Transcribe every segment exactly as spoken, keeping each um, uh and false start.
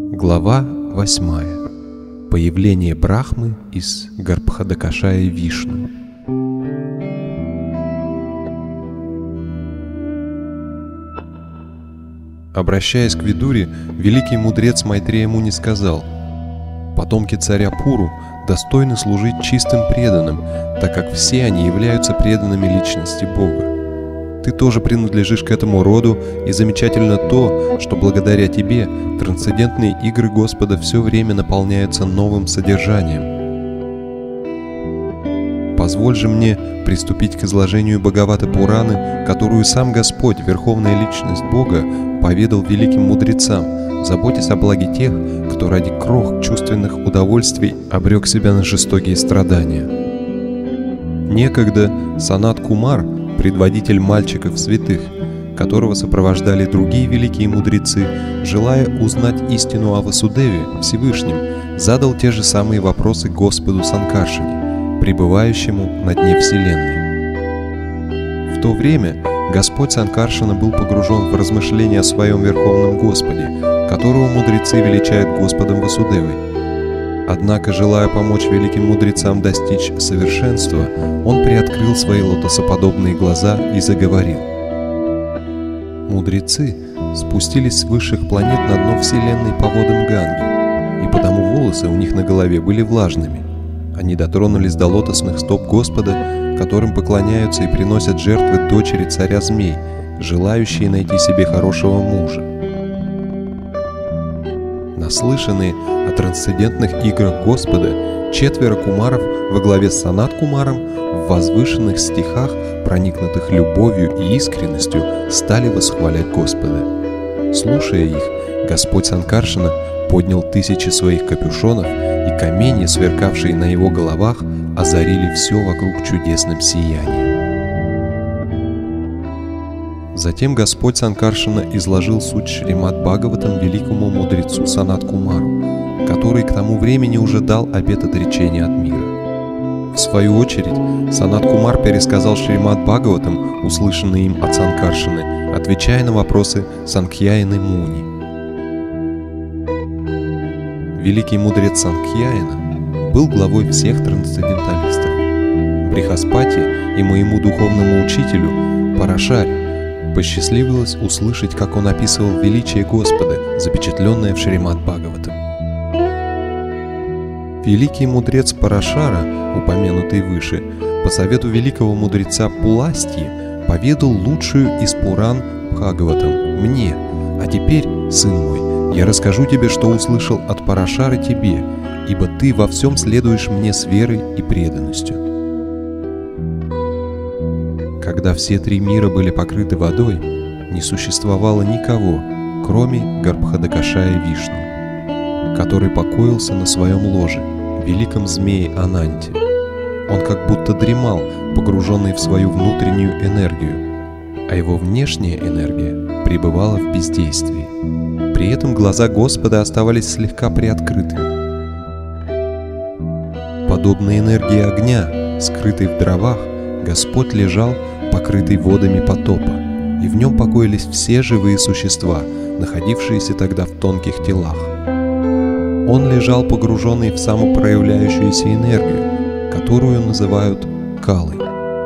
Глава восьмая. Появление Брахмы из Гарбхадакашая Вишну. Обращаясь к Видуре, великий мудрец Майтрея Муни сказал: «Потомки царя Пуру достойны служить чистым преданным, так как все они являются преданными личности Бога. Ты тоже принадлежишь к этому роду, и замечательно то, что благодаря тебе трансцендентные игры Господа все время наполняются новым содержанием. Позволь же мне приступить к изложению Бхагавата Пураны, которую сам Господь, Верховная Личность Бога, поведал великим мудрецам, заботясь о благе тех, кто ради крох чувственных удовольствий обрек себя на жестокие страдания. Некогда Санат Кумар, предводитель мальчиков святых, которого сопровождали другие великие мудрецы, желая узнать истину о Васудеве, Всевышнем, задал те же самые вопросы Господу Санкаршине, пребывающему на дне Вселенной. В то время Господь Санкаршина был погружен в размышления о своем Верховном Господе, которого мудрецы величают Господом Васудевой. Однако, желая помочь великим мудрецам достичь совершенства, он приоткрыл свои лотосоподобные глаза и заговорил. Мудрецы спустились с высших планет на дно Вселенной по водам Ганги, и потому волосы у них на голове были влажными. Они дотронулись до лотосных стоп Господа, которым поклоняются и приносят жертвы дочери царя змей, желающие найти себе хорошего мужа. Наслышанные о трансцендентных играх Господа, четверо кумаров во главе с Санат Кумаром в возвышенных стихах, проникнутых любовью и искренностью, стали восхвалять Господа. Слушая их, Господь Санкаршина поднял тысячи своих капюшонов, и камни, сверкавшие на его головах, озарили все вокруг чудесным сиянием. Затем Господь Санкаршина изложил суть Шримад Бхагаватам великому мудрецу Санат Кумару, который к тому времени уже дал обет отречения от мира. В свою очередь, Санат Кумар пересказал Шримад Бхагаватам, услышанный им от Санкаршины, отвечая на вопросы Санкхьяины Муни. Великий мудрец Санкхьяина был главой всех трансценденталистов. Брихаспати и моему духовному учителю Парашаре посчастливилось услышать, как он описывал величие Господа, запечатленное в Шримад Бхагаватам. Великий мудрец Парашара, упомянутый выше, по совету великого мудреца Пуластьи, поведал лучшую из Пуран Бхагаватам мне, а теперь, сын мой, я расскажу тебе, что услышал от Парашары тебе, ибо ты во всем следуешь мне с верой и преданностью. Когда все три мира были покрыты водой, не существовало никого, кроме Гарбхадакашая Вишну, который покоился на своем ложе, великом змее Ананте. Он как будто дремал, погруженный в свою внутреннюю энергию, а его внешняя энергия пребывала в бездействии. При этом глаза Господа оставались слегка приоткрытыми. Подобно энергии огня, скрытой в дровах, Господь лежал, покрытый водами потопа, и в нем покоились все живые существа, находившиеся тогда в тонких телах. Он лежал погруженный в самопроявляющуюся энергию, которую называют калой.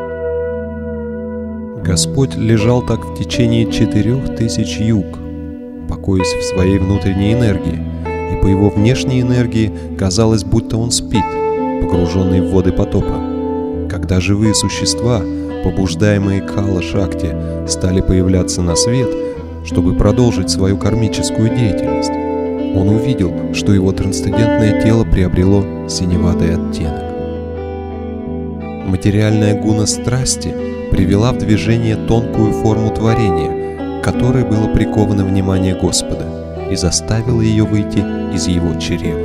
Господь лежал так в течение четырех тысяч юг, покоясь в своей внутренней энергии, и по его внешней энергии казалось, будто он спит, погруженный в воды потопа. Когда живые существа, побуждаемые Кала-Шакти, стали появляться на свет, чтобы продолжить свою кармическую деятельность, он увидел, что его трансцендентное тело приобрело синеватый оттенок. Материальная гуна страсти привела в движение тонкую форму творения, к которой было приковано внимание Господа, и заставила ее выйти из его чрева.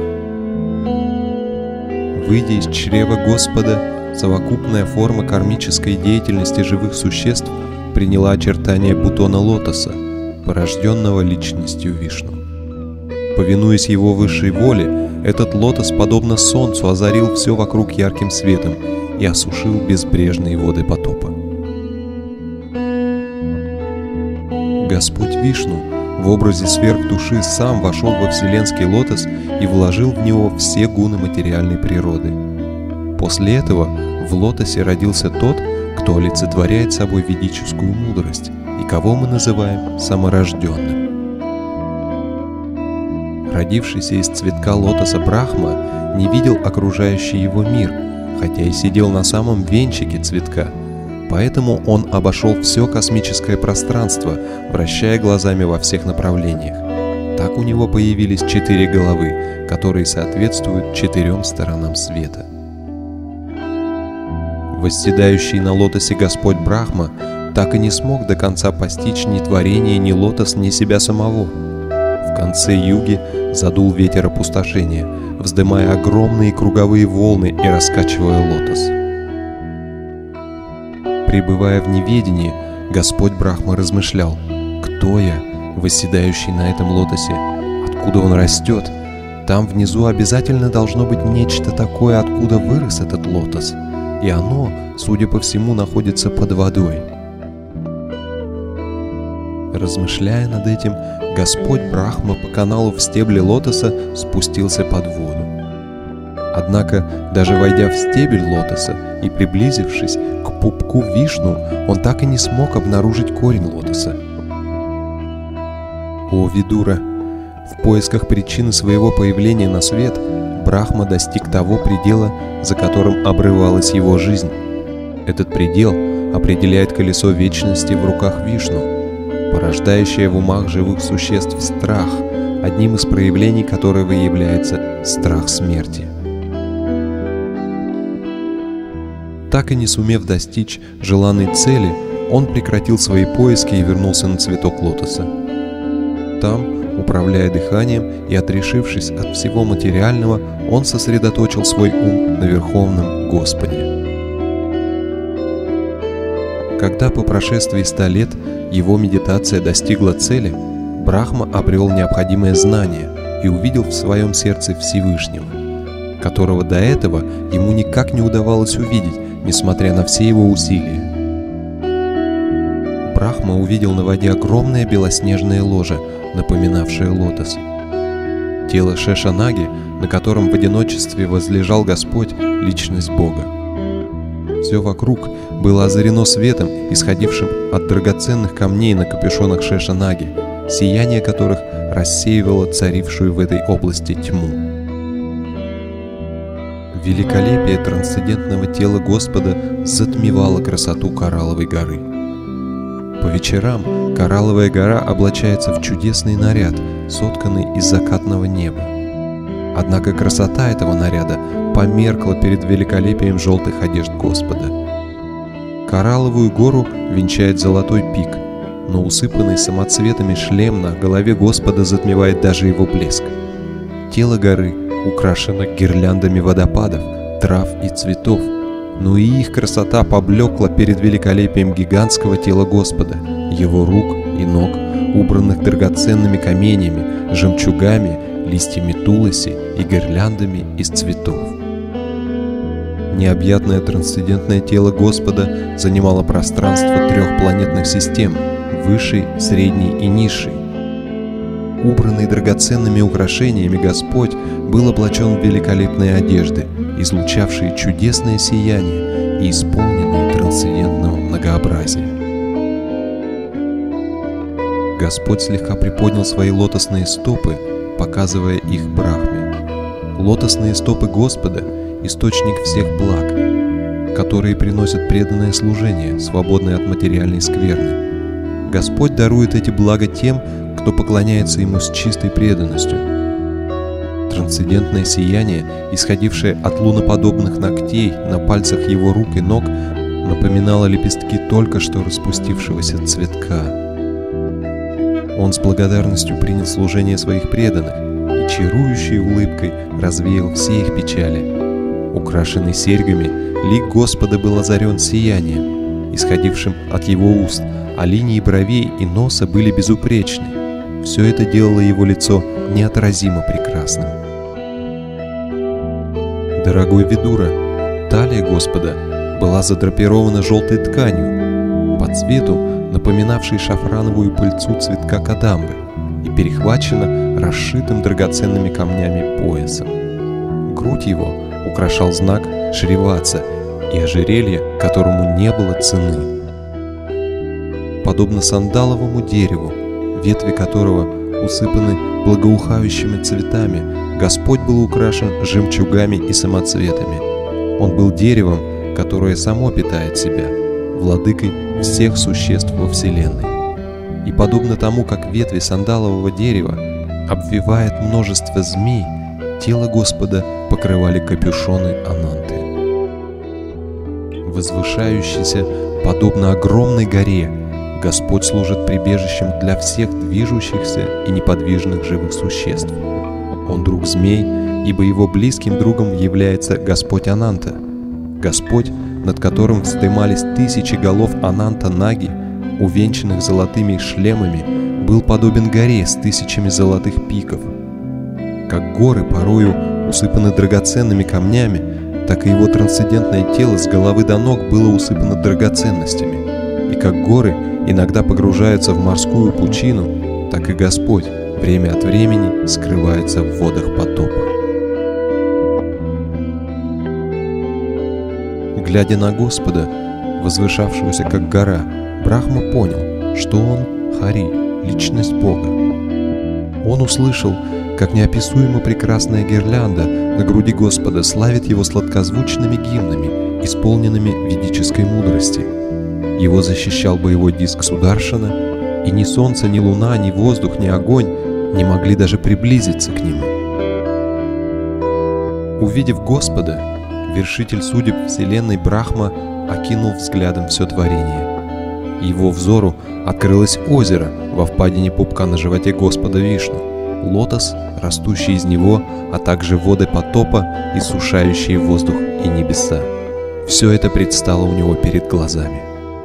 Выйдя из чрева Господа, совокупная форма кармической деятельности живых существ приняла очертания бутона лотоса, порожденного личностью Вишну. Повинуясь его высшей воле, этот лотос, подобно солнцу, озарил все вокруг ярким светом и осушил безбрежные воды потопа. Господь Вишну в образе сверхдуши сам вошел во вселенский лотос и вложил в него все гуны материальной природы. После этого в лотосе родился тот, кто олицетворяет собой ведическую мудрость и кого мы называем саморожденным. Родившийся из цветка лотоса Брахма не видел окружающий его мир, хотя и сидел на самом венчике цветка, поэтому он обошел все космическое пространство, вращая глазами во всех направлениях. Так у него появились четыре головы, которые соответствуют четырем сторонам света. Восседающий на лотосе Господь Брахма так и не смог до конца постичь ни творение, ни лотос, ни себя самого. В конце юги задул ветер опустошения, вздымая огромные круговые волны и раскачивая лотос. Пребывая в неведении, Господь Брахма размышлял: «Кто я, восседающий на этом лотосе? Откуда он растет? Там внизу обязательно должно быть нечто такое, откуда вырос этот лотос, и оно, судя по всему, находится под водой». Размышляя над этим, Господь Брахма по каналу в стебле лотоса спустился под воду. Однако, даже войдя в стебель лотоса и приблизившись к пупку Вишну, он так и не смог обнаружить корень лотоса. О Видура! В поисках причины своего появления на свет Брахма достиг того предела, за которым обрывалась его жизнь. Этот предел определяет колесо вечности в руках Вишну, порождающее в умах живых существ страх, одним из проявлений которого является страх смерти. Так и не сумев достичь желанной цели, он прекратил свои поиски и вернулся на цветок лотоса. Там, управляя дыханием и отрешившись от всего материального, он сосредоточил свой ум на Верховном Господе. Когда по прошествии ста лет его медитация достигла цели, Брахма обрел необходимое знание и увидел в своем сердце Всевышнего, которого до этого ему никак не удавалось увидеть, несмотря на все его усилия. Брахма увидел на воде огромное белоснежное ложе, напоминавшее лотос. Тело Шешанаги, на котором в одиночестве возлежал Господь, личность Бога. Все вокруг было озарено светом, исходившим от драгоценных камней на капюшонах Шешанаги, сияние которых рассеивало царившую в этой области тьму. Великолепие трансцендентного тела Господа затмевало красоту Коралловой горы. По вечерам Коралловая гора облачается в чудесный наряд, сотканный из закатного неба. Однако красота этого наряда померкла перед великолепием желтых одежд Господа. Коралловую гору венчает золотой пик, но усыпанный самоцветами шлем на голове Господа затмевает даже его блеск. Тело горы украшено гирляндами водопадов, трав и цветов, но и их красота поблекла перед великолепием гигантского тела Господа, его рук и ног, убранных драгоценными каменями, жемчугами, листьями туласи и гирляндами из цветов. Необъятное трансцендентное тело Господа занимало пространство трех планетных систем – высшей, средней и низшей. Убранный драгоценными украшениями Господь был облачен в великолепные одежды, излучавшие чудесное сияние и исполненные трансцендентного многообразия. Господь слегка приподнял свои лотосные стопы, показывая их Брахме. Лотосные стопы Господа – источник всех благ, которые приносят преданное служение, свободное от материальной скверны. Господь дарует эти блага тем, кто поклоняется Ему с чистой преданностью. Трансцендентное сияние, исходившее от луноподобных ногтей на пальцах Его рук и ног, напоминало лепестки только что распустившегося цветка. Он с благодарностью принял служение своих преданных и чарующей улыбкой развеял все их печали. Украшенный серьгами, лик Господа был озарен сиянием, исходившим от Его уст, а линии бровей и носа были безупречны. Все это делало его лицо неотразимо прекрасным. Дорогой Видура, талия Господа была задрапирована желтой тканью, по цвету напоминавшей шафрановую пыльцу цветка кадамбы. перехвачено расшитым драгоценными камнями поясом. Грудь его украшал знак Шриватса и ожерелье, которому не было цены. Подобно сандаловому дереву, ветви которого усыпаны благоухающими цветами, Господь был украшен жемчугами и самоцветами. Он был деревом, которое само питает себя, владыкой всех существ во Вселенной. И подобно тому, как ветви сандалового дерева обвивает множество змей, тело Господа покрывали капюшоны Ананты. Возвышающийся подобно огромной горе, Господь служит прибежищем для всех движущихся и неподвижных живых существ. Он друг змей, ибо его близким другом является Господь Ананта. Господь, над которым вздымались тысячи голов Ананта-Наги, увенчанных золотыми шлемами, был подобен горе с тысячами золотых пиков. Как горы порою усыпаны драгоценными камнями, так и его трансцендентное тело с головы до ног было усыпано драгоценностями. И как горы иногда погружаются в морскую пучину, так и Господь время от времени скрывается в водах потопа. Глядя на Господа, возвышавшегося как гора, Брахма понял, что он Хари, личность Бога. Он услышал, как неописуемо прекрасная гирлянда на груди Господа славит его сладкозвучными гимнами, исполненными ведической мудрости. Его защищал боевой диск Сударшана, и ни солнце, ни луна, ни воздух, ни огонь не могли даже приблизиться к нему. Увидев Господа, вершитель судеб Вселенной Брахма окинул взглядом все творение. Его взору открылось озеро во впадине пупка на животе Господа Вишну, лотос, растущий из него, а также воды потопа, иссушающие воздух и небеса. Все это предстало у него перед глазами.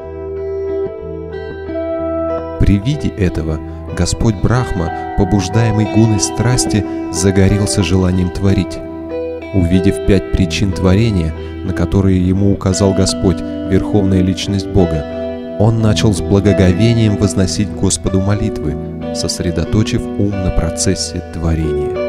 При виде этого Господь Брахма, побуждаемый гуной страсти, загорелся желанием творить. Увидев пять причин творения, на которые ему указал Господь, Верховная Личность Бога, он начал с благоговением возносить Господу молитвы, сосредоточив ум на процессе творения.